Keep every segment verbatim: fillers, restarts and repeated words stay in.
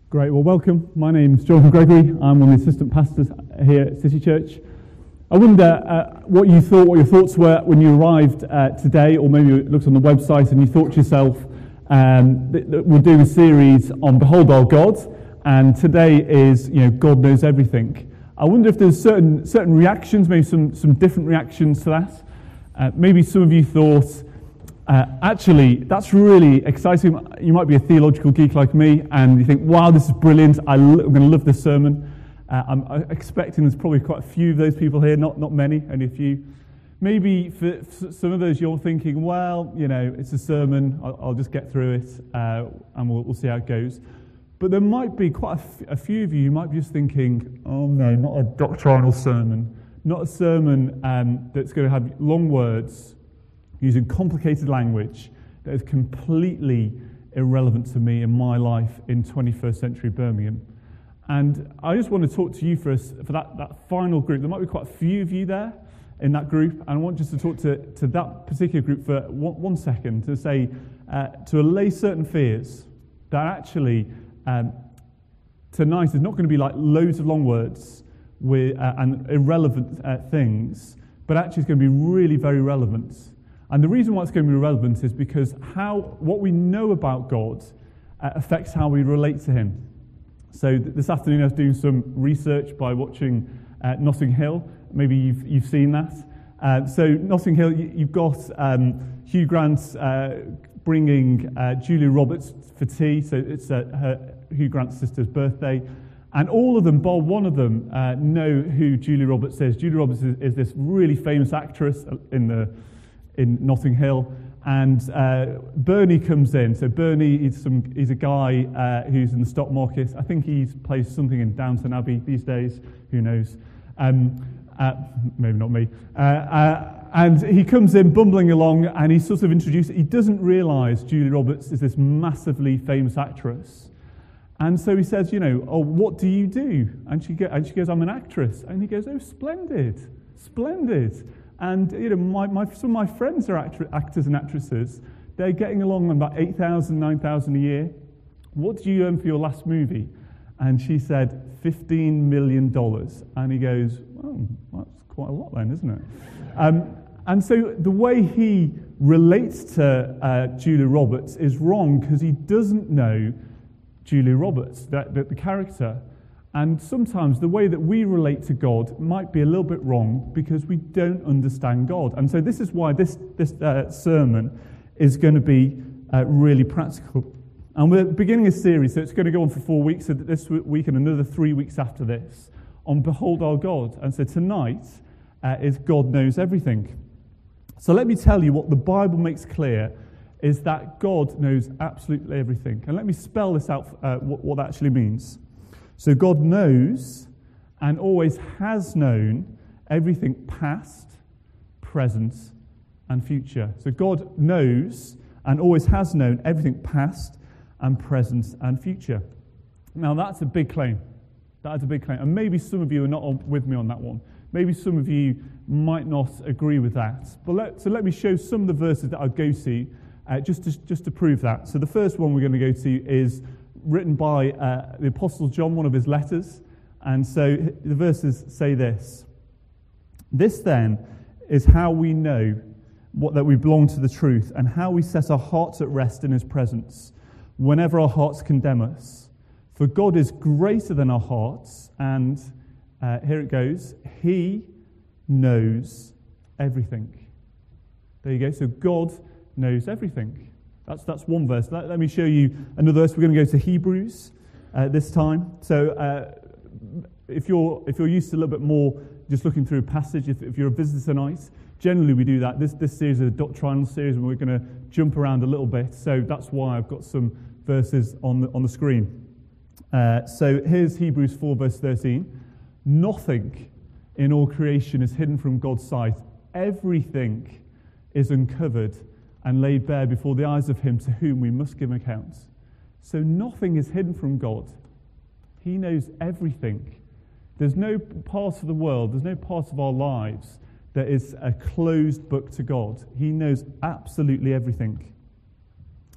Great, well welcome. My name's Jonathan Gregory. I'm one of the assistant pastors here at City Church. I wonder uh, what you thought, what your thoughts were when you arrived uh, today, or maybe you looked on the website and you thought to yourself, um, that, that we're doing a series on Behold Our God, and today is, you know, God Knows Everything. I wonder if there's certain certain reactions, maybe some, some different reactions to that. Uh, maybe some of you thought, Uh, actually, that's really exciting. You might be a theological geek like me, and you think, wow, this is brilliant. I lo- I'm going to love this sermon. Uh, I'm expecting there's probably quite a few of those people here, not not many, only a few. Maybe for, for some of those, you're thinking, well, you know, it's a sermon. I'll, I'll just get through it, uh, and we'll, we'll see how it goes. But there might be quite a, f- a few of you, you might be just thinking, oh no, not a doctrinal sermon. Not a sermon um, that's going to have long words, using complicated language that is completely irrelevant to me in my life in twenty-first century Birmingham. And I just want to talk to you for us, for that, that final group. There might be quite a few of you there in that group, and I want just to talk to, to that particular group for one, one second to say, uh, to allay certain fears that actually um, tonight is not going to be like loads of long words with, uh, and irrelevant uh, things, but actually it's going to be really very relevant. And the reason why it's going to be relevant is because how what we know about God uh, affects how we relate to him. So th- this afternoon I was doing some research by watching uh, Notting Hill. Maybe you've you've seen that. Uh, so Notting Hill, you, you've got um, Hugh Grant uh, bringing uh, Julia Roberts for tea. So it's uh, her, Hugh Grant's sister's birthday. And all of them, bar one of them, uh, know who Julia Roberts is. Julia Roberts is, is this really famous actress in the in Notting Hill, and uh, Bernie comes in. So Bernie is some he's a guy uh, who's in the stock market. I think he plays something in Downton Abbey these days. Who knows? Um, uh, maybe not me. Uh, uh, and he comes in bumbling along, and he's sort of introduced. He doesn't realise Julia Roberts is this massively famous actress, and so he says, you know, oh, what do you do? And she go, and she goes, I'm an actress. And he goes, oh, splendid, splendid. And you know, my, my, some of my friends are actor, actors and actresses. They're getting along on about eight thousand, nine thousand a year. What did you earn for your last movie? And she said, fifteen million dollars. And he goes, well, that's quite a lot then, isn't it? Um, and so the way he relates to uh, Julia Roberts is wrong because he doesn't know Julia Roberts, the, the, the character. And sometimes the way that we relate to God might be a little bit wrong because we don't understand God. And so this is why this, this uh, sermon is going to be uh, really practical. And we're beginning a series, so it's going to go on for four weeks, so this week and another three weeks after this, on Behold Our God. And so tonight uh, is God Knows Everything. So let me tell you what the Bible makes clear is that God knows absolutely everything. And let me spell this out, uh, what, what that actually means. So God knows and always has known everything past, present, and future. So God knows and always has known everything past and present and future. Now that's a big claim. That is a big claim. And maybe some of you are not on, with me on that one. Maybe some of you might not agree with that. But let, so let me show some of the verses that I'll go to uh, just to, just to prove that. So the first one we're going to go to is written by uh, the Apostle John, one of his letters. And so the verses say this. This then is how we know what, that we belong to the truth and how we set our hearts at rest in his presence whenever our hearts condemn us. For God is greater than our hearts, and uh, here it goes, he knows everything. There you go. So God knows everything. That's that's one verse. Let, let me show you another verse. We're going to go to Hebrews uh, this time. So uh, if you're if you're used to a little bit more just looking through a passage, if, if you're a visitor tonight, generally we do that. This this series is a doctrinal series, and we're going to jump around a little bit. So that's why I've got some verses on the on the screen. Uh, so here's Hebrews four, verse thirteen. Nothing in all creation is hidden from God's sight. Everything is uncovered and laid bare before the eyes of him to whom we must give account. So nothing is hidden from God. He knows everything. There's no part of the world, there's no part of our lives that is a closed book to God. He knows absolutely everything.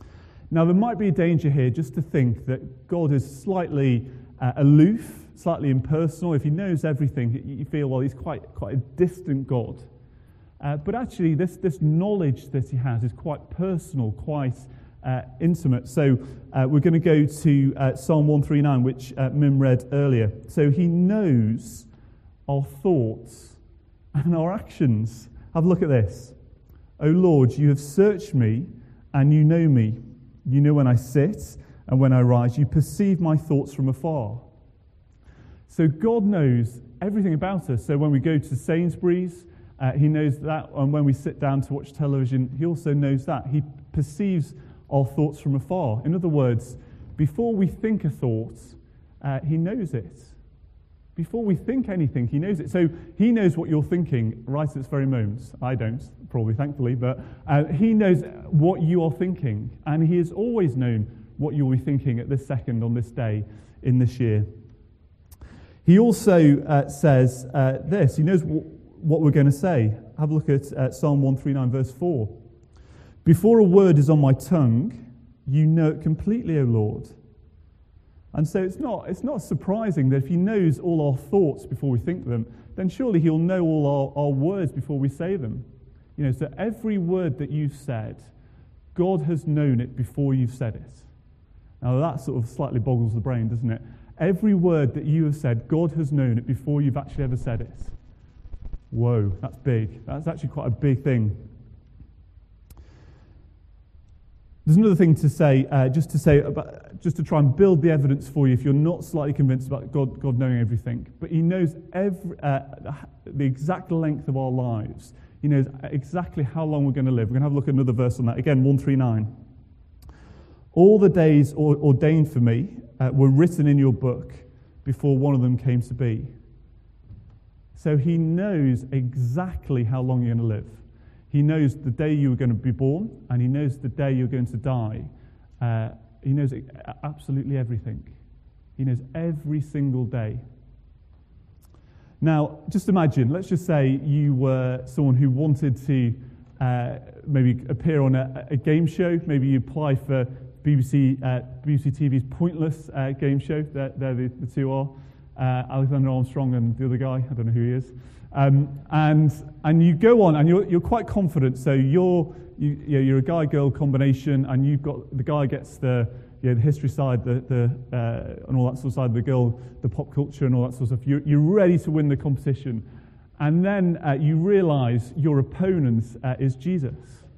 Now, there might be a danger here just to think that God is slightly uh, aloof, slightly impersonal. If he knows everything, you feel, well, he's quite quite a distant God. Uh, but actually, this, this knowledge that he has is quite personal, quite uh, intimate. So uh, we're going to go to uh, Psalm one thirty-nine, which uh, Mim read earlier. So he knows our thoughts and our actions. Have a look at this. O Lord, you have searched me and you know me. You know when I sit and when I rise. You perceive my thoughts from afar. So God knows everything about us. So when we go to Sainsbury's, uh, he knows that. And when we sit down to watch television, he also knows that. He perceives our thoughts from afar. In other words, before we think a thought, uh, he knows it. Before we think anything, he knows it. So he knows what you're thinking right at this very moment. I don't, probably, thankfully, but uh, he knows what you are thinking. And he has always known what you'll be thinking at this second, on this day, in this year. He also uh, says uh, this. He knows w- what we're going to say. Have a look at uh, Psalm one thirty-nine, verse four. Before a word is on my tongue, you know it completely, O Lord. And so it's not it's not surprising that if he knows all our thoughts before we think them, then surely he'll know all our, our words before we say them. You know, so every word that you've said, God has known it before you've said it. Now that sort of slightly boggles the brain, doesn't it? Every word that you have said, God has known it before you've actually ever said it. Whoa, that's big. That's actually quite a big thing. There's another thing to say, uh, just to say, about, just to try and build the evidence for you if you're not slightly convinced about God, God knowing everything. But he knows every, uh, the exact length of our lives. He knows exactly how long we're going to live. We're going to have a look at another verse on that. Again, one thirty-nine. All the days ordained for me uh, were written in your book before one of them came to be. So he knows exactly how long you're going to live. He knows the day you were going to be born, and he knows the day you're going to die. Uh, he knows absolutely everything. He knows every single day. Now, just imagine, let's just say you were someone who wanted to uh, maybe appear on a, a game show. Maybe you apply for B B C, uh, B B C T V's Pointless uh, game show. There, there the, the two are. Uh, Alexander Armstrong and the other guy, I don't know who he is. Um, and and you go on, and you're you're quite confident. So you're you, you're a guy-girl combination, and you've got the guy gets the you know, the history side, the the uh, and all that sort of side. The girl, the pop culture, and all that sort of stuff. You're you're ready to win the competition, and then uh, you realise your opponent uh, is Jesus,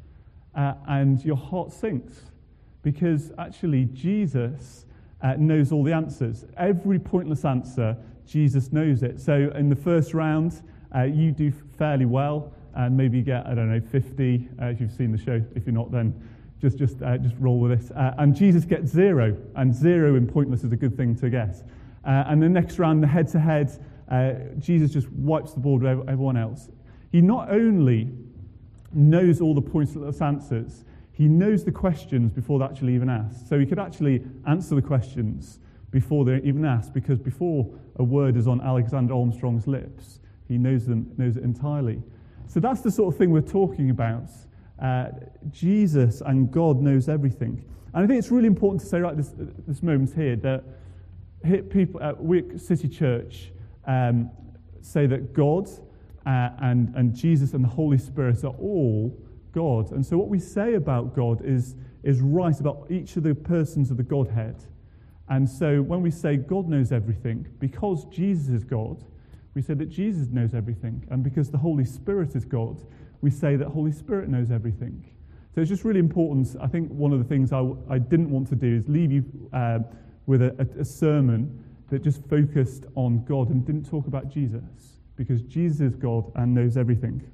uh, and your heart sinks because actually Jesus uh, knows all the answers. Every pointless answer, Jesus knows it. So in the first round, uh, you do fairly well, and maybe you get, I don't know, fifty, uh, if you've seen the show. If you're not, then just just uh, just roll with it. Uh, and Jesus gets zero, and zero in pointless is a good thing to get. Uh, and the next round, the head-to-head, uh, Jesus just wipes the board with everyone else. He not only knows all the pointless answers, he knows the questions before they're actually even asked. So he could actually answer the questions before they're even asked, because before a word is on Alexander Armstrong's lips, he knows them, knows it entirely. So that's the sort of thing we're talking about. Uh, Jesus and God knows everything. And I think it's really important to say right this this moment here that here people at we City Church um, say that God uh, and and Jesus and the Holy Spirit are all God. And so what we say about God is is right about each of the persons of the Godhead. And so when we say God knows everything, because Jesus is God, we say that Jesus knows everything. And because the Holy Spirit is God, we say that Holy Spirit knows everything. So it's just really important. I think one of the things I, I didn't want to do is leave you uh, with a, a, a sermon that just focused on God and didn't talk about Jesus, because Jesus is God and knows everything.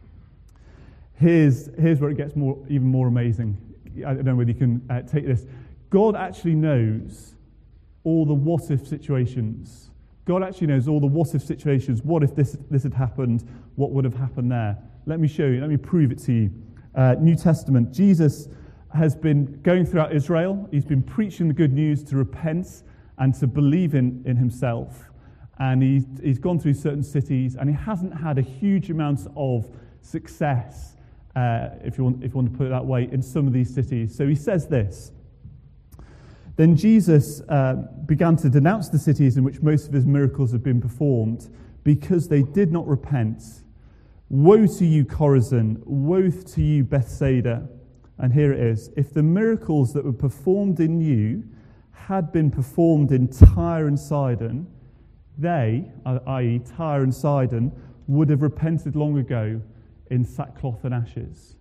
Here's, here's where it gets more, even more amazing. I don't know whether you can uh, take this. God actually knows all the what-if situations. God actually knows all the what-if situations. What if this, this had happened? What would have happened there? Let me show you. Let me prove it to you. Uh, New Testament. Jesus has been going throughout Israel. He's been preaching the good news to repent and to believe in, in himself. And he's, he's gone through certain cities, and he hasn't had a huge amount of success, uh, if you want, if you want to put it that way, in some of these cities. So he says this. Then Jesus uh, began to denounce the cities in which most of his miracles had been performed because they did not repent. Woe to you, Chorazin! Woe to you, Bethsaida! And here it is. If the miracles that were performed in you had been performed in Tyre and Sidon, they, that is. Tyre and Sidon, would have repented long ago in sackcloth and ashes.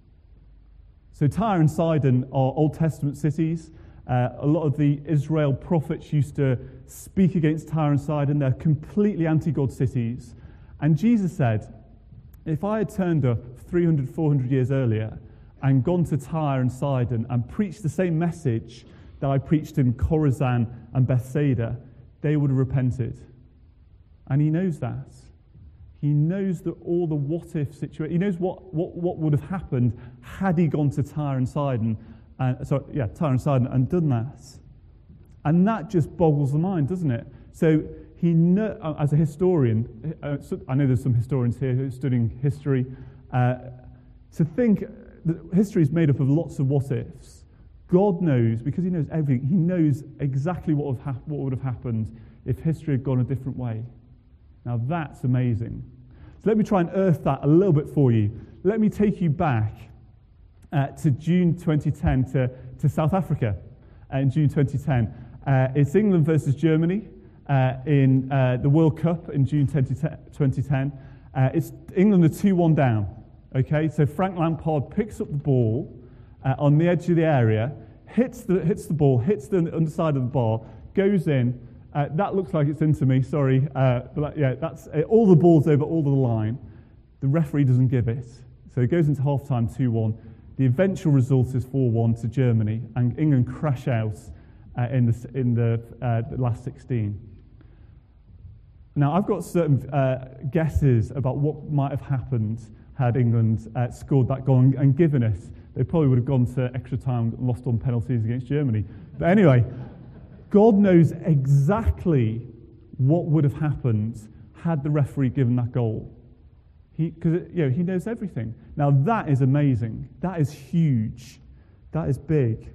So Tyre and Sidon are Old Testament cities. Uh, a lot of the Israel prophets used to speak against Tyre and Sidon. They're completely anti-God cities. And Jesus said, if I had turned up three hundred, four hundred years earlier and gone to Tyre and Sidon and preached the same message that I preached in Chorazin and Bethsaida, they would have repented. And he knows that. He knows that all the what-if situation. He knows what, what, what would have happened had he gone to Tyre and Sidon, and, sorry, yeah, Tyre and Sidon and done that. And that just boggles the mind, doesn't it? So he, know, as a historian, uh, so I know there's some historians here who are studying history, uh, to think that history is made up of lots of what-ifs. God knows, because he knows everything, he knows exactly what would, have, what would have happened if history had gone a different way. Now that's amazing. So let me try and earth that a little bit for you. Let me take you back uh, to June twenty ten, to, to South Africa uh, in June twenty ten. Uh, it's England versus Germany uh, in uh, the World Cup in June twenty ten. Uh, it's England are two one down. Okay, so Frank Lampard picks up the ball uh, on the edge of the area, hits the hits the ball, hits the underside of the bar, goes in. Uh, that looks like it's into me, sorry. Uh, but yeah, that's uh, all the balls over all the line. The referee doesn't give it. So it goes into half-time two one. The eventual result is four one to Germany, and England crash out uh, in the, in the, uh, the last sixteen. Now, I've got certain uh, guesses about what might have happened had England uh, scored that goal and, and given it. They probably would have gone to extra time, lost on penalties against Germany. But anyway, God knows exactly what would have happened had the referee given that goal. He, because you know, he knows everything. Now that is amazing. That is huge. That is big.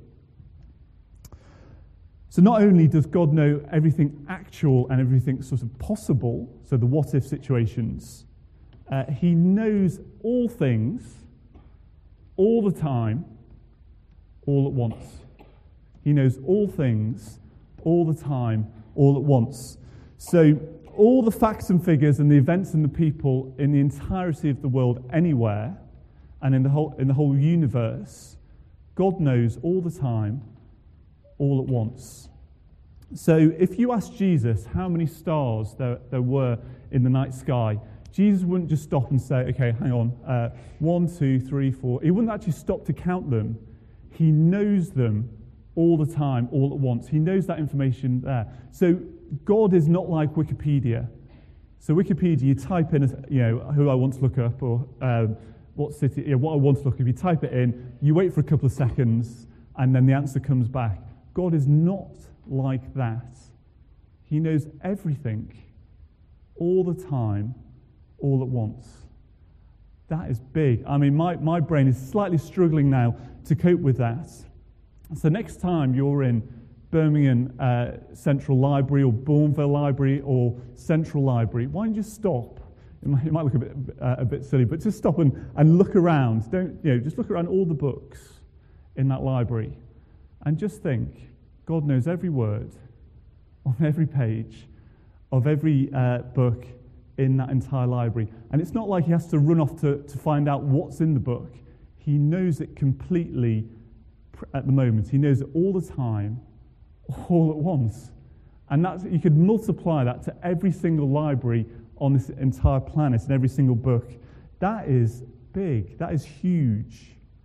So not only does God know everything actual and everything sort of possible, so the what-if situations, uh, he knows all things, all the time, all at once. He knows all things, all the time, all at once. So all the facts and figures and the events and the people in the entirety of the world anywhere and in the whole in the whole universe, God knows all the time, all at once. So if you ask Jesus how many stars there, there were in the night sky, Jesus wouldn't just stop and say, okay, hang on, uh, one, two, three, four. He wouldn't actually stop to count them. He knows them all the time, all at once. He knows that information there. So God is not like Wikipedia. So Wikipedia, you type in, you know, who I want to look up, or um, what city, you know, what I want to look up. If you type it in, you wait for a couple of seconds, and then the answer comes back. God is not like that. He knows everything, all the time, all at once. That is big. I mean, my, my brain is slightly struggling now to cope with that. So next time you're in Birmingham uh, Central Library or Bourneville Library or Central Library, why don't you just stop? It might, it might look a bit uh, a bit silly, but just stop and, and look around. Don't you know? Just look around all the books in that library, and just think: God knows every word on every page of every uh, book in that entire library. And it's not like he has to run off to, to find out what's in the book. He knows it completely at the moment. He knows it all the time, all at once. And that's, you could multiply that to every single library on this entire planet and every single book. That is big. That is huge.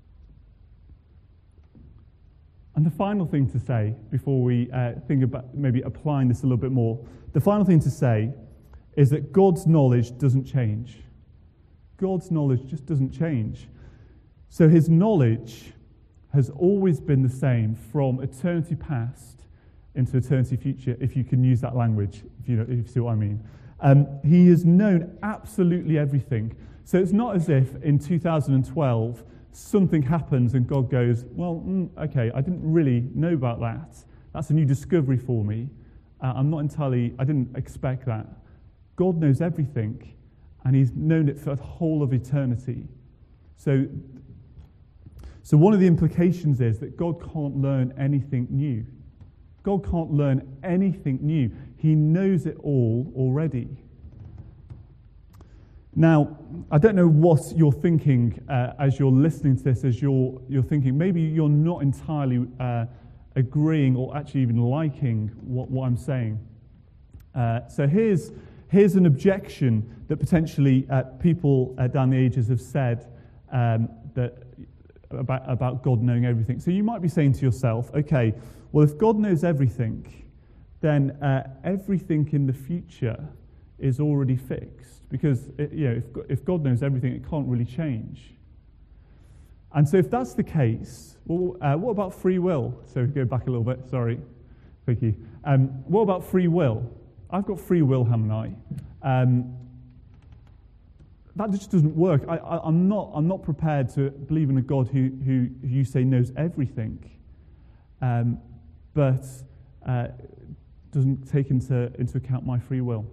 And the final thing to say, before we uh, think about maybe applying this a little bit more, the final thing to say is that God's knowledge doesn't change. God's knowledge just doesn't change. So his knowledge has always been the same from eternity past into eternity future, if you can use that language, if you know, if you see what I mean. Um, he has known absolutely everything. So it's not as if in two thousand twelve something happens and God goes, well, mm, okay, I didn't really know about that. That's a new discovery for me. Uh, I'm not entirely, I didn't expect that. God knows everything, and he's known it for the whole of eternity. So, so one of the implications is that God can't learn anything new. God can't learn anything new. He knows it all already. Now, I don't know what you're thinking uh, as you're listening to this, as you're, you're thinking, maybe you're not entirely uh, agreeing or actually even liking what, what I'm saying. Uh, so here's, here's an objection that potentially uh, people uh, down the ages have said um, that about, about God knowing everything. So you might be saying to yourself, okay, well, if God knows everything, then uh, everything in the future is already fixed. Because it, you know, if, if God knows everything, it can't really change. And so if that's the case, well, uh, what about free will? So go back a little bit, sorry. Thank you. Um, what about free will? I've got free will, haven't I? Um, that just doesn't work. I, I, I'm not. I'm not prepared to believe in a God who, who, who you say knows everything, um, but uh, doesn't take into into account my free will.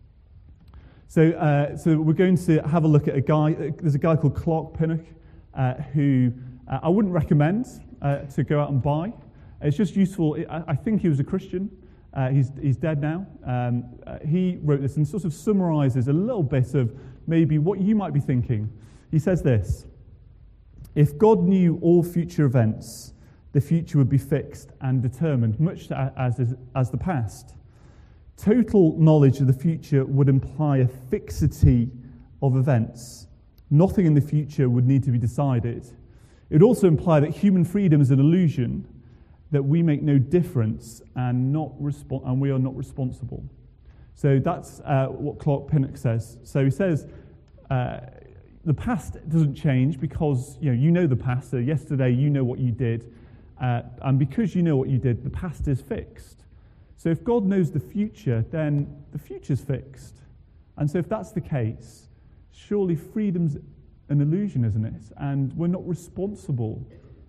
So, uh, so we're going to have a look at a guy. There's a guy called Clark Pinnock uh, who uh, I wouldn't recommend uh, to go out and buy. It's just useful. I, I think he was a Christian. Uh, he's he's dead now. Um, uh, he wrote this and sort of summarizes a little bit of maybe what you might be thinking. He says this: if God knew all future events, the future would be fixed and determined, much as as, as the past. Total knowledge of the future would imply a fixity of events. Nothing in the future would need to be decided. It would also imply that human freedom is an illusion, that we make no difference and not respo- and we are not responsible. So that's uh, what Clark Pinnock says. So he says uh, the past doesn't change because you know you know the past. So yesterday you know what you did, uh, and because you know what you did, the past is fixed. So if God knows the future, then the future's fixed. And so if that's the case, surely freedom's an illusion, isn't it? And we're not responsible.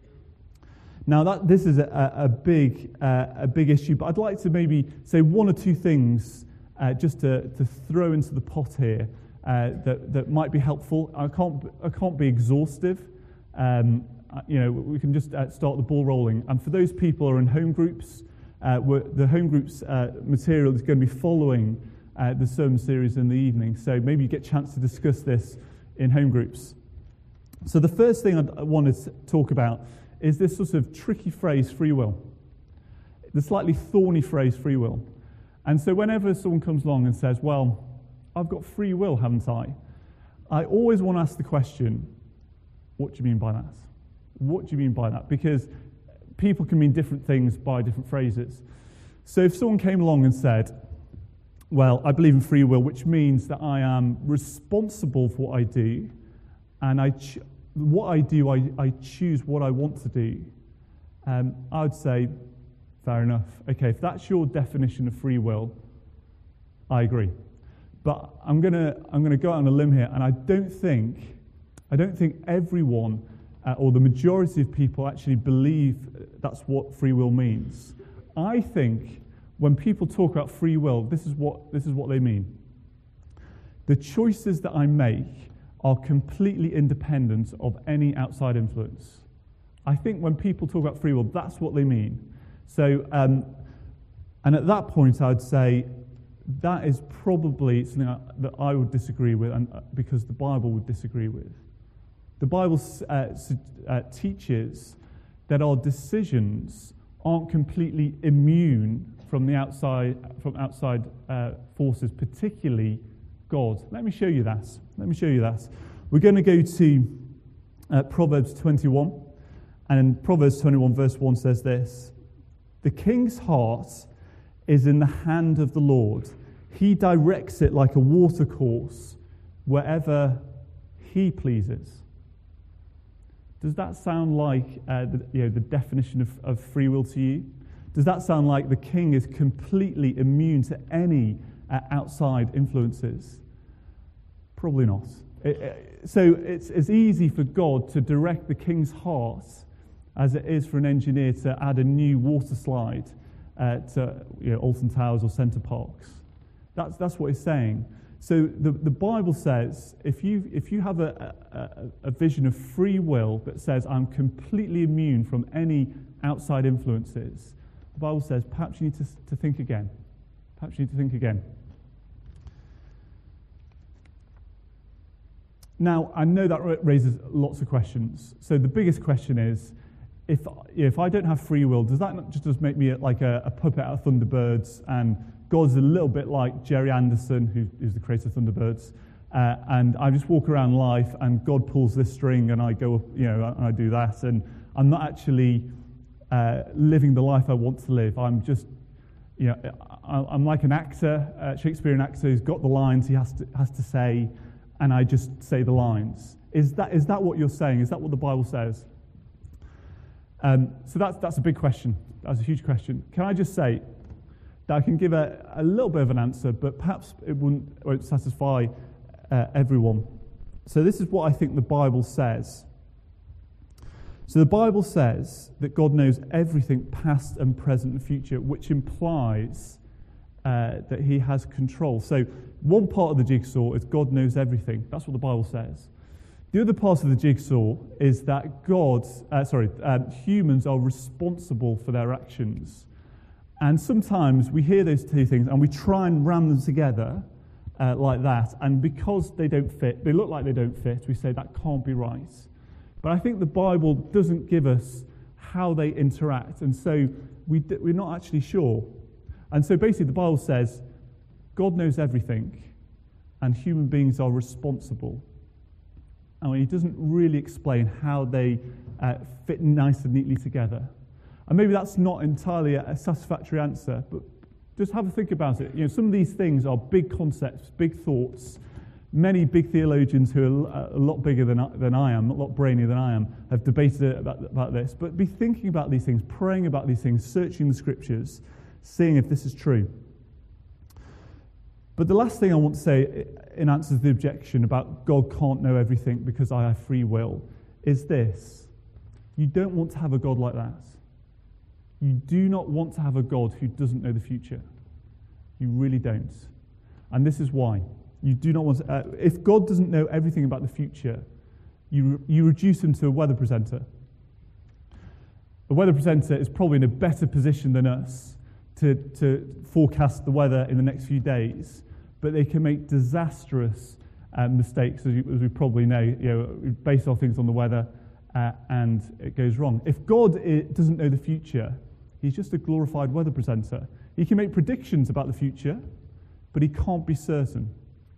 Now, that this is a, a big uh, a big issue, but I'd like to maybe say one or two things uh, just to, to throw into the pot here uh, that, that might be helpful. I can't I can't be exhaustive. Um, you know, we can just uh, start the ball rolling. And for those people who are in home groups, Uh, the home group's uh, material is going to be following uh, the sermon series in the evening, so maybe you get a chance to discuss this in home groups. So the first thing I want to talk about is this sort of tricky phrase, free will. The slightly thorny phrase, free will. And so whenever someone comes along and says, well, I've got free will, haven't I? I always want to ask the question, what do you mean by that? What do you mean by that? Because people can mean different things by different phrases. So if someone came along and said, well, I believe in free will, which means that I am responsible for what I do, and I ch- what I do, I, I choose what I want to do, um, I would say, fair enough. Okay, if that's your definition of free will, I agree. But I'm gonna I'm gonna go out on a limb here, and I don't think I don't think everyone Uh, or the majority of people actually believe that's what free will means. I think when people talk about free will, this is what this is what they mean. The choices that I make are completely independent of any outside influence. I think when people talk about free will, that's what they mean. So, um, and at that point, I'd say that is probably something that I would disagree with, and because the Bible would disagree with. The Bible uh, uh, teaches that our decisions aren't completely immune from the outside from outside uh, forces, particularly God. Let me show you that. Let me show you that. We're going to go to uh, Proverbs twenty-one, and in Proverbs twenty-one, verse one says this: "The king's heart is in the hand of the Lord; he directs it like a watercourse wherever he pleases." Does that sound like uh, the, you know, the definition of, of free will to you? Does that sound like the king is completely immune to any uh, outside influences? Probably not. It, it, so it's as easy for God to direct the king's heart as it is for an engineer to add a new water slide uh, to you know, Alton Towers or Centre Parks. That's, that's what it's saying. So the, the Bible says, if you, if you have a, a, a vision of free will that says, I'm completely immune from any outside influences, the Bible says, perhaps you need to, to think again. Perhaps you need to think again. Now, I know that raises lots of questions. So the biggest question is, if, if I don't have free will, does that not just, just make me like a, a puppet out of Thunderbirds, and God's a little bit like Jerry Anderson, who, who's the creator of Thunderbirds, uh, and I just walk around life and God pulls this string and I go, you know, and I do that, and I'm not actually uh, living the life I want to live. I'm just, you know, I'm like an actor, a Shakespearean actor who's got the lines he has to has to say, and I just say the lines. Is that is that what you're saying? Is that what the Bible says? Um, so that's that's a big question. That's a huge question. Can I just say that I can give a, a little bit of an answer, but perhaps it wouldn't, won't satisfy uh, everyone. So this is what I think the Bible says. So the Bible says that God knows everything past and present and future, which implies uh, that he has control. So one part of the jigsaw is God knows everything. That's what the Bible says. The other part of the jigsaw is that God, uh, sorry, um, humans are responsible for their actions. And sometimes we hear those two things and we try and ram them together uh, like that. And because they don't fit, they look like they don't fit, we say that can't be right. But I think the Bible doesn't give us how they interact. And so we, we're not actually sure. And so basically the Bible says God knows everything and human beings are responsible. And he doesn't really explain how they uh, fit nice and neatly together. And maybe that's not entirely a satisfactory answer, but just have a think about it. You know, some of these things are big concepts, big thoughts. Many big theologians who are a lot bigger than I, than I am, a lot brainier than I am, have debated about, about this. But be thinking about these things, praying about these things, searching the scriptures, seeing if this is true. But the last thing I want to say in answer to the objection about God can't know everything because I have free will is this. You don't want to have a God like that. You do not want to have a God who doesn't know the future. You really don't. And this is why. You do not want to... Uh, if God doesn't know everything about the future, you, you reduce him to a weather presenter. A weather presenter is probably in a better position than us to, to forecast the weather in the next few days, but they can make disastrous uh, mistakes, as, you, as we probably know. You know, we base our things on the weather, uh, and it goes wrong. If God it, doesn't know the future, he's just a glorified weather presenter. He can make predictions about the future, but he can't be certain.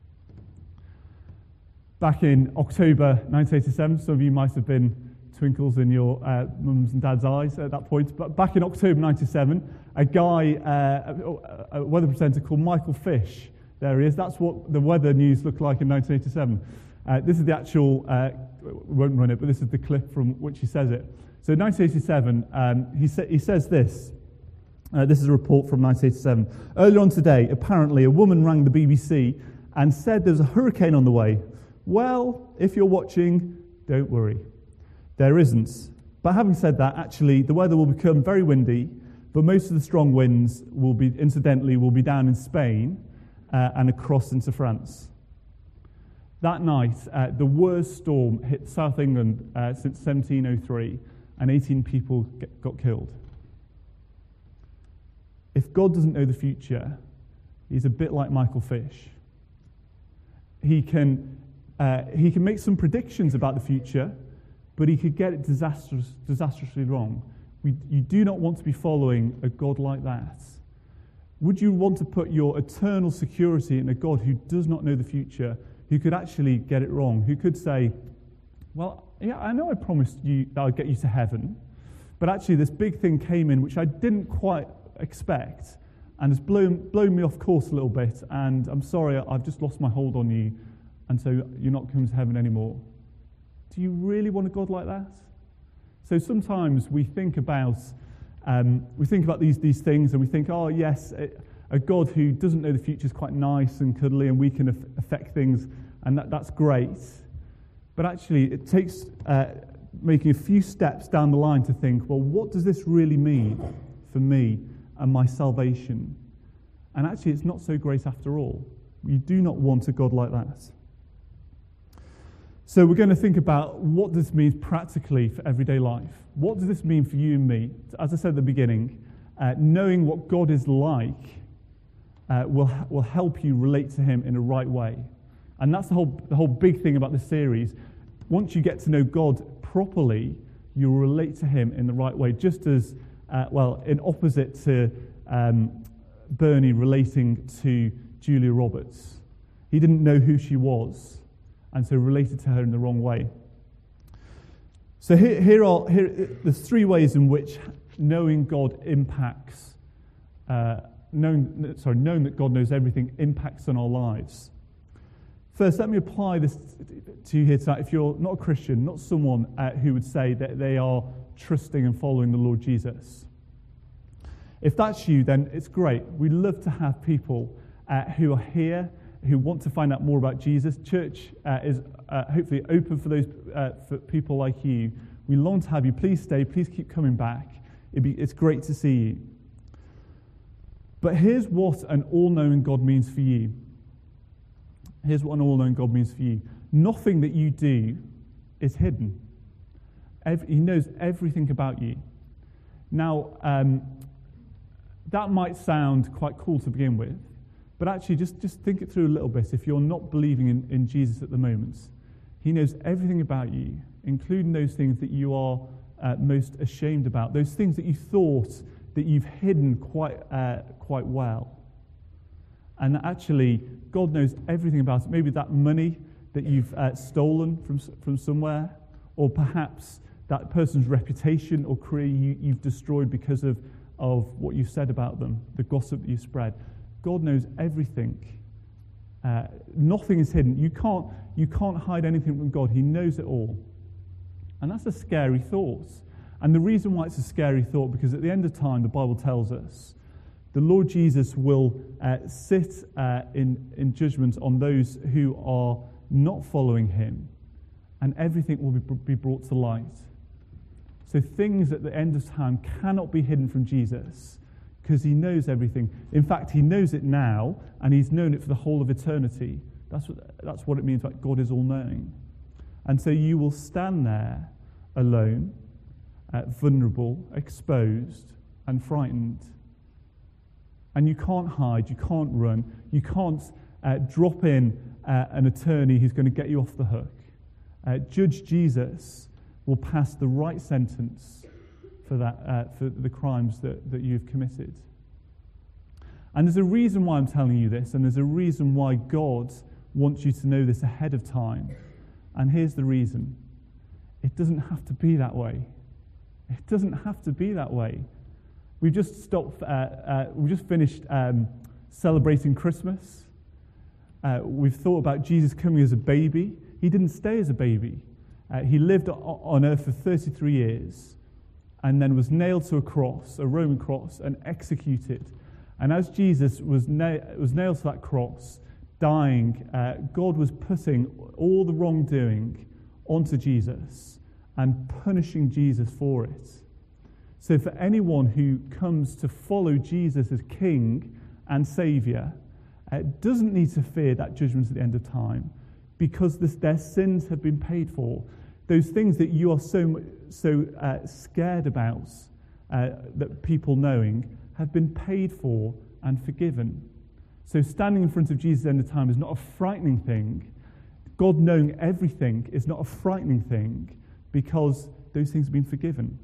Back in October nineteen eighty-seven, some of you might have been twinkles in your uh, mums and dad's eyes at that point, but back in October ninety-seven, a guy, uh, a, a weather presenter called Michael Fish, there he is, that's what the weather news looked like in nineteen eighty-seven. Uh, this is the actual, uh, we won't run it, but this is the clip from which he says it. So in nineteen eighty-seven, um, he, sa- he says this, uh, this is a report from nineteen eighty-seven. Earlier on today, apparently a woman rang the B B C and said there's a hurricane on the way. Well, if you're watching, don't worry. There isn't. But having said that, actually, the weather will become very windy, but most of the strong winds will be, incidentally, will be down in Spain uh, and across into France. That night, uh, the worst storm hit South England uh, since seventeen oh three, and eighteen people get, got killed. If God doesn't know the future, he's a bit like Michael Fish. He can... Uh, he can make some predictions about the future, but he could get it disastrous, disastrously wrong. We, you do not want to be following a God like that. Would you want to put your eternal security in a God who does not know the future, who could actually get it wrong, who could say, well, yeah, I know I promised you that I'd get you to heaven, but actually this big thing came in which I didn't quite expect, and has blown, blown me off course a little bit, and I'm sorry, I've just lost my hold on you, and so you're not coming to heaven anymore. Do you really want a God like that? So sometimes we think about um, we think about these these things, and we think, oh yes, a, a God who doesn't know the future is quite nice and cuddly, and we can af- affect things, and that, that's great. But actually, it takes uh, making a few steps down the line to think, well, what does this really mean for me? and my salvation. And actually, it's not so great after all. You do not want a God like that. So we're going to think about what this means practically for everyday life. What does this mean for you and me? As I said at the beginning, uh, knowing what God is like uh, will will help you relate to him in a right way. And that's the whole the whole big thing about this series. Once you get to know God properly, you'll relate to him in the right way, just as, uh, well, in opposite to um, Bernie relating to Julia Roberts. He didn't know who she was, and so related to her in the wrong way. So here, here are here. There's three ways in which knowing God impacts, uh, knowing sorry, knowing that God knows everything impacts on our lives. First, let me apply this to you here tonight. If you're not a Christian, not someone uh, who would say that they are trusting and following the Lord Jesus. If that's you, then it's great. We love to have people uh, who are here, who want to find out more about Jesus. Church uh, is uh, hopefully open for those uh, for people like you. We long to have you. Please stay. Please keep coming back. It'd be, it's great to see you. But here's what an all-knowing God means for you. Here's what an all-knowing God means for you. Nothing that you do is hidden. Every, he knows everything about you. Now, um, that might sound quite cool to begin with, but actually just, just think it through a little bit. If you're not believing in, in Jesus at the moment, he knows everything about you, including those things that you are uh, most ashamed about, those things that you thought that you've hidden quite uh, quite well. And actually, God knows everything about it. Maybe that money that you've uh, stolen from from somewhere, or perhaps that person's reputation or career you, you've destroyed because of, of what you said about them, the gossip that you spread. God knows everything. Uh, nothing is hidden. You can't you can't hide anything from God. He knows it all. And that's a scary thought. And the reason why it's a scary thought, because at the end of time, the Bible tells us, the Lord Jesus will uh, sit uh, in, in judgment on those who are not following him, and everything will be, be brought to light. So things at the end of time cannot be hidden from Jesus, because he knows everything. In fact, he knows it now, and he's known it for the whole of eternity. That's what, that's what it means, like God is all-knowing. And so you will stand there alone, uh, vulnerable, exposed, and frightened. And you can't hide, you can't run, you can't uh, drop in uh, an attorney who's going to get you off the hook. Uh, Judge Jesus will pass the right sentence for that, uh, for the crimes that, that you've committed. And there's a reason why I'm telling you this, and there's a reason why God wants you to know this ahead of time. And here's the reason. It doesn't have to be that way. It doesn't have to be that way. We've just stopped, uh, uh, we've just finished um, celebrating Christmas. Uh, we've thought about Jesus coming as a baby. He didn't stay as a baby. Uh, he lived on earth for thirty-three years and then was nailed to a cross, a Roman cross, and executed. And as Jesus was, na- was nailed to that cross, dying, uh, God was putting all the wrongdoing onto Jesus and punishing Jesus for it. So for anyone who comes to follow Jesus as King and Saviour, uh, doesn't need to fear that judgment at the end of time, because this, their sins have been paid for. Those things that you are so so uh, scared about, uh, that people knowing, have been paid for and forgiven. So standing in front of Jesus at the end of time is not a frightening thing. God knowing everything is not a frightening thing, because those things have been forgiven.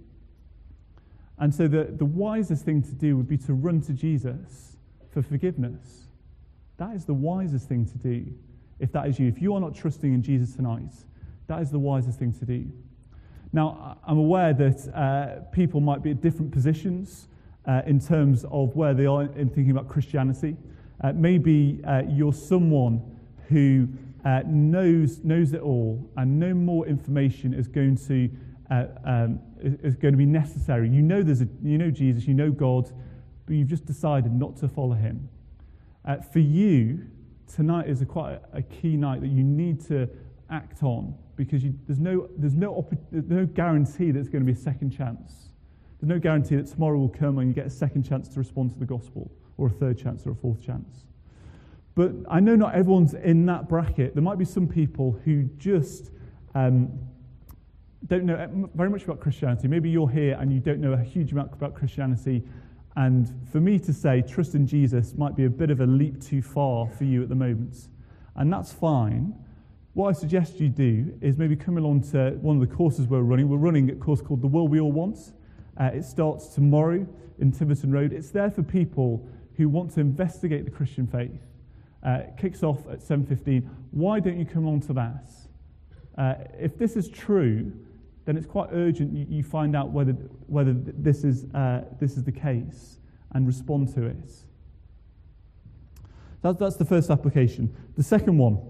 And so the, the wisest thing to do would be to run to Jesus for forgiveness. That is the wisest thing to do, if that is you. If you are not trusting in Jesus tonight, that is the wisest thing to do. Now, I'm aware that uh, people might be at different positions uh, in terms of where they are in thinking about Christianity. Uh, maybe uh, you're someone who uh, knows knows it all, and no more information is going to uh, um, is, is going to be necessary. You know there's a, you know Jesus, you know God, but you've just decided not to follow him. Uh, for you, tonight is a quite a, a key night that you need to act on, because you, there's no there's no opp- there's no guarantee that it's going to be a second chance. There's no guarantee that tomorrow will come and you get a second chance to respond to the gospel, or a third chance, or a fourth chance. But I know not everyone's in that bracket. There might be some people who just um, don't know very much about Christianity. Maybe you're here and you don't know a huge amount about Christianity. And for me to say trust in Jesus might be a bit of a leap too far for you at the moment. And that's fine. What I suggest you do is maybe come along to one of the courses we're running. We're running a course called The World We All Want. Uh, it starts tomorrow in Tiverton Road. It's there for people who want to investigate the Christian faith. Uh, it kicks off at seven fifteen. Why don't you come along to that? Uh, if this is true, then it's quite urgent you, you find out whether whether this is uh, this is the case and respond to it. That's, that's the first application. The second one,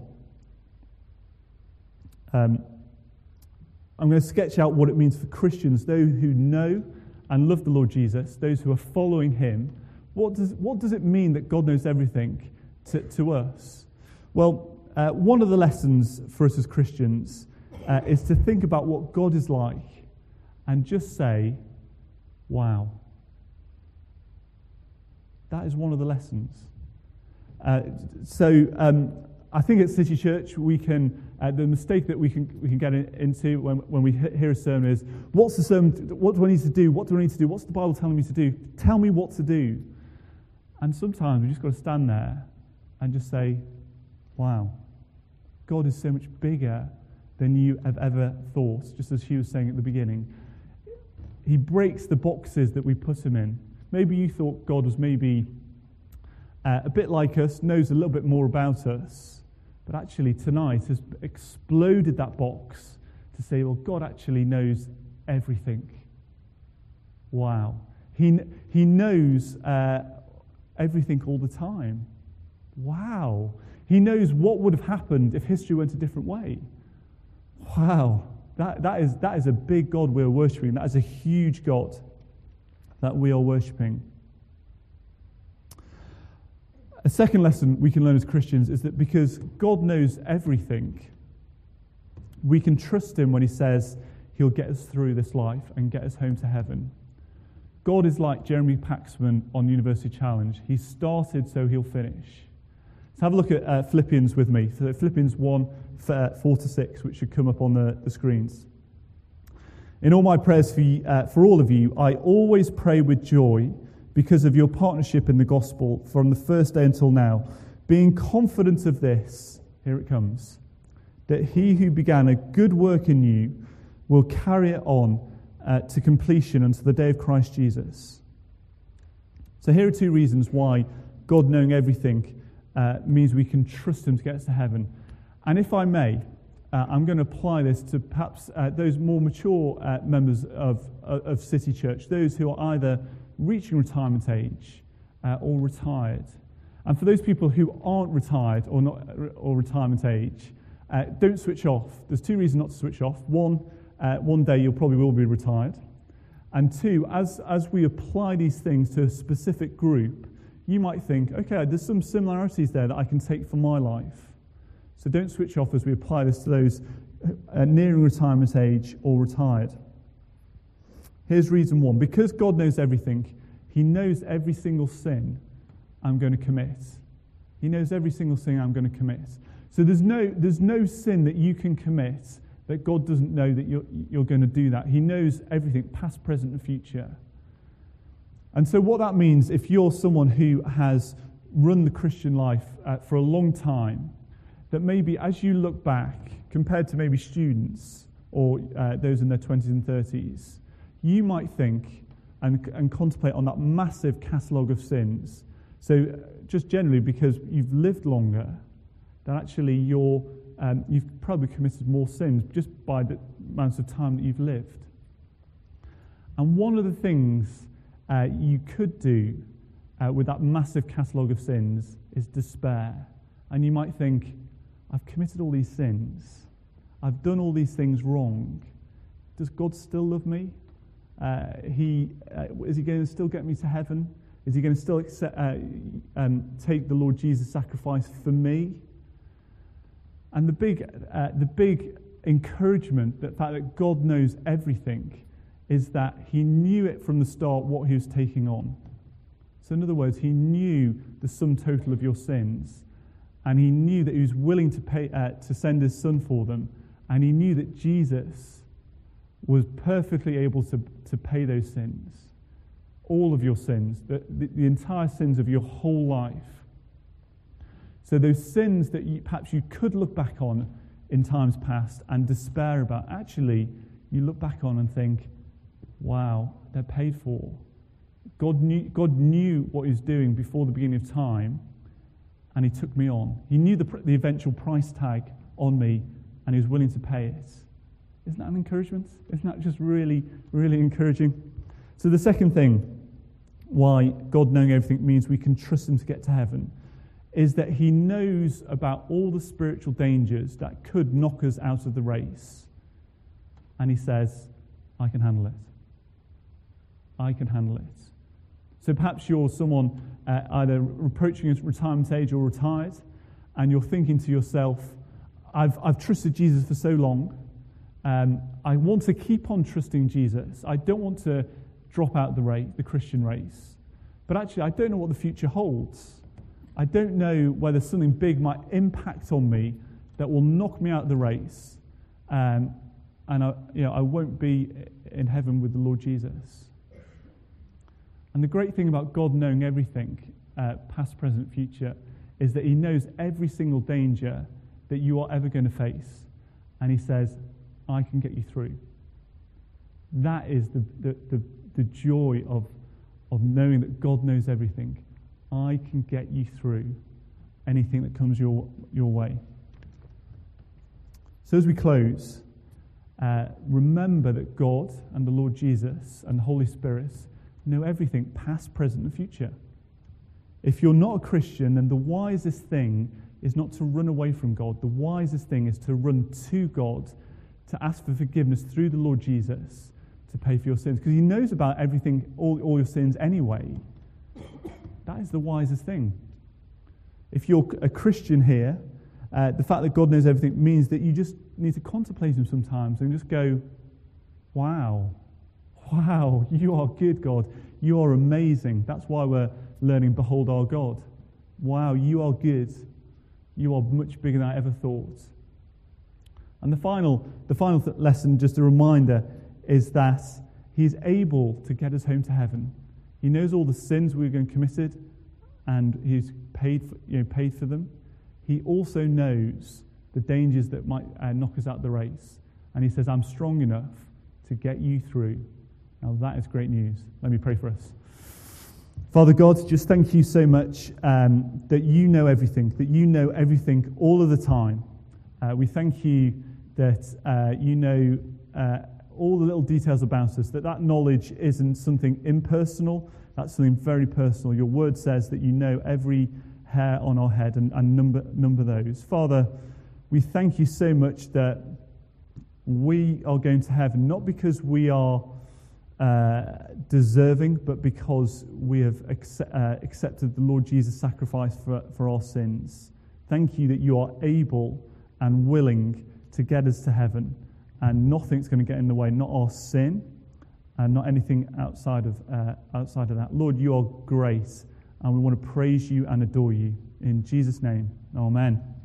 um, I'm going to sketch out what it means for Christians, those who know and love the Lord Jesus, those who are following him. What does what does it mean that God knows everything to, to us? Well, uh, one of the lessons for us as Christians uh, is to think about what God is like and just say, wow. That is one of the lessons. Uh, so um, I think at City Church we can, uh, the mistake that we can we can get in, into when, when we hear a sermon is, what's the sermon, what do I need to do, what do I need to do, what's the Bible telling me to do, tell me what to do. And sometimes we just got to stand there and just say, wow, God is so much bigger than you have ever thought, just as Hugh was saying at the beginning. He breaks the boxes that we put him in. Maybe you thought God was maybe uh, a bit like us, knows a little bit more about us, but actually tonight has exploded that box to say, well, God actually knows everything. Wow. He, he knows uh, everything all the time. Wow. He knows what would have happened if history went a different way. Wow. That, that is, that is a big God we're worshipping. That is a huge God that we are worshipping. A second lesson we can learn as Christians is that because God knows everything, we can trust him when he says he'll get us through this life and get us home to heaven. God is like Jeremy Paxman on University Challenge. He started, so he'll finish. Let's have a look at uh, Philippians with me. So Philippians one, four to six, which should come up on the, the screens. In all my prayers for, you, uh, for all of you, I always pray with joy because of your partnership in the gospel from the first day until now, being confident of this, here it comes, that he who began a good work in you will carry it on uh, to completion until the day of Christ Jesus. So here are two reasons why God knowing everything uh, means we can trust him to get us to heaven. And if I may, Uh, I'm going to apply this to perhaps uh, those more mature uh, members of, of, of City Church, those who are either reaching retirement age uh, or retired. And for those people who aren't retired or not or retirement age, uh, don't switch off. There's two reasons not to switch off. One, uh, one day you'll probably will be retired. And two, as, as we apply these things to a specific group, you might think, okay, there's some similarities there that I can take for my life. So don't switch off as we apply this to those uh, nearing retirement age or retired. Here's reason one. Because God knows everything, he knows every single sin I'm going to commit. He knows every single sin I'm going to commit. So there's no, there's no sin that you can commit that God doesn't know that you're, you're going to do that. He knows everything, past, present, and future. And so what that means, if you're someone who has run the Christian life uh, for a long time, that maybe as you look back, compared to maybe students or uh, those in their twenties and thirties, you might think and, and contemplate on that massive catalogue of sins. So just generally because you've lived longer, that actually you're, um, you've probably committed more sins just by the amounts of time that you've lived. And one of the things uh, you could do uh, with that massive catalogue of sins is despair. And you might think, I've committed all these sins. I've done all these things wrong. Does God still love me? Uh, he uh, is he going to still get me to heaven? Is he going to still accept, uh, um, take the Lord Jesus' sacrifice for me? And the big, uh, the big encouragement, the fact that God knows everything, is that he knew it from the start what he was taking on. So in other words, he knew the sum total of your sins, and he knew that he was willing to pay uh, to send his son for them, and he knew that Jesus was perfectly able to, to pay those sins, all of your sins, the, the, the entire sins of your whole life. So those sins that you, perhaps you could look back on in times past and despair about, actually, you look back on and think, wow, they're paid for. God knew, God knew what he was doing before the beginning of time, and he took me on. He knew the, the eventual price tag on me, and he was willing to pay it. Isn't that an encouragement? Isn't that just really, really encouraging? So the second thing why God knowing everything means we can trust him to get to heaven is that he knows about all the spiritual dangers that could knock us out of the race. And he says, I can handle it. I can handle it. So perhaps you're someone uh, either approaching retirement age or retired, and you're thinking to yourself, I've, I've trusted Jesus for so long. Um, I want to keep on trusting Jesus. I don't want to drop out the race, the Christian race. But actually, I don't know what the future holds. I don't know whether something big might impact on me that will knock me out of the race, um, and I, you know, I won't be in heaven with the Lord Jesus. And the great thing about God knowing everything, uh, past, present, future, is that he knows every single danger that you are ever going to face. And he says, I can get you through. That is the, the, the, the joy of, of knowing that God knows everything. I can get you through anything that comes your, your way. So as we close, uh, remember that God and the Lord Jesus and the Holy Spirit know everything, past, present, and future. If you're not a Christian, then the wisest thing is not to run away from God. The wisest thing is to run to God, to ask for forgiveness through the Lord Jesus, to pay for your sins. Because he knows about everything, all, all your sins anyway. That is the wisest thing. If you're a Christian here, uh, the fact that God knows everything means that you just need to contemplate him sometimes and just go, wow, wow, you are good, God. You are amazing. That's why we're learning Behold Our God. Wow, you are good. You are much bigger than I ever thought. And the final, the final th- lesson, just a reminder, is that he is able to get us home to heaven. He knows all the sins we're going to committed, and he's paid for, you know, paid for them. He also knows the dangers that might uh, knock us out the race. And he says, I'm strong enough to get you through. Now that is great news. Let me pray for us. Father God, just thank you so much um, that you know everything, that you know everything all of the time. Uh, we thank you that uh, you know uh, all the little details about us, that that knowledge isn't something impersonal, that's something very personal. Your word says that you know every hair on our head and, and number, number those. Father, we thank you so much that we are going to heaven, not because we are uh, deserving, but because we have accept, uh, accepted the Lord Jesus' sacrifice for, for our sins. Thank you that you are able and willing to get us to heaven, and nothing's going to get in the way, not our sin, and not anything outside of uh, outside of that. Lord, you are great, and we want to praise you and adore you. In Jesus' name, amen.